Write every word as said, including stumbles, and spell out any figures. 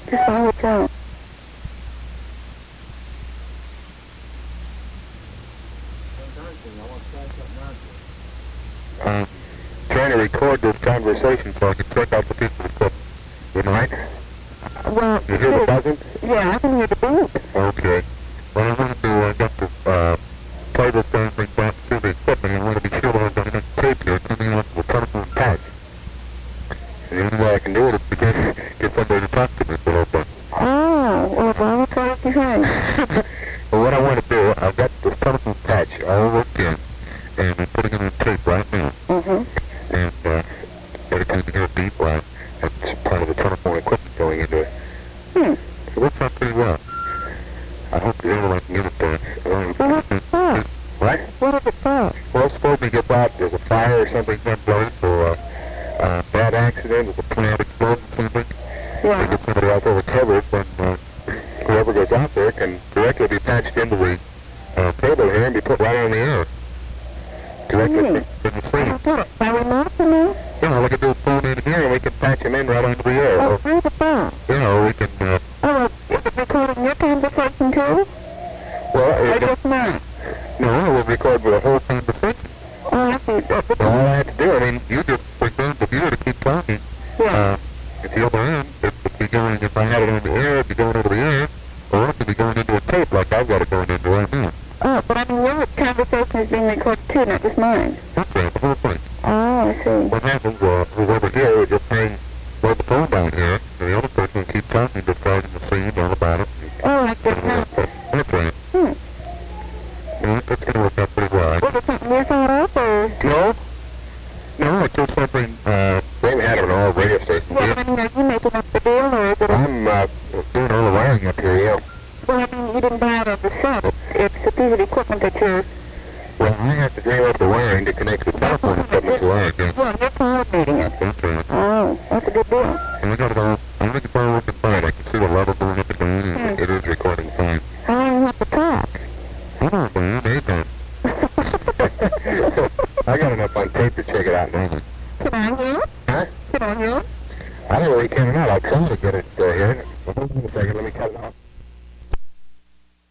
Just follow it down. Uh, trying to record this conversation so I can check out the people who put. You mind? Well, You hear the buzzing? yeah, I can hear the beep. Okay. What I'm going to do, I got to uh, play this damn thing back to the equipment, and I want to be sure that I'm going to get tape here coming off the telephone patch. And the only way I can do it is to get, get somebody to talk to me for a little bit. Oh, well, well, what's right behind? Well, what I want to do, I've got this telephone patch all worked in, and I'm putting it on tape right now. Mm-hmm. And uh, every time you hear a beep, well, that's part of the telephone equipment going into it. Hmm. So it works out pretty well. I hope the other one can get it there. Um, Well, what's it for? what? What is it for? Well, it's supposed to get out. There's a fire or something that blows, or a uh, bad accident, there's a plant explosion or something. They Yeah. get somebody out there recovered, then uh, whoever goes out there can directly be patched into the uh, cable here and be put right on the air. Directly Hmm. from the screen. How do it? By remote, you know? Yeah, we can do a phone in here and we can patch him in right onto the air. Oh, Or, through the phone. you know, we can, uh, Oh, is it recording your conversation too? well, Or it, just mine? no, we'll record with a whole conversation. Oh, I see. That- So all I have to do, I mean, you just presume the viewer to keep talking. Yeah. Uh, at the other end, it would be going, if I had it on the air, it'd be going over the air, or it could be going into a tape like I've got it going into right now. Oh, but I mean, your conversation is being recorded too, not just mine. That's right, the whole thing. Oh, I see. What happens, uh, who's over here would just hang, load the phone down here, and the other person will keep talking, describing the scene, all about it. Oh, like this now. That's right. Hmm. Yeah, that's going to work out pretty well. Was it something you thought up, or? No? No, it's just something, uh, they've had it on all radio stations Well, here. I mean, are you making up the deal, or is it a... I'm, uh, doing all the wiring up here, yeah. Well, I mean, you didn't buy it off the shelf. It's a piece of equipment that you're... Well, I have to dream up the wiring to connect the telephone equipment to ours, yeah. Well, you're coordinating it. That's right. Oh, that's a good deal. And I got it all, I think it's all working fine. I can see the level going up and down, and it is recording fine. How long do you have to talk? I don't know, man, anytime. I got enough on tape to check it out now. Can I hear it? Huh? Can I hear it? I don't really care or not. I'll try to get it uh, here. Hold on a second, let me cut it off.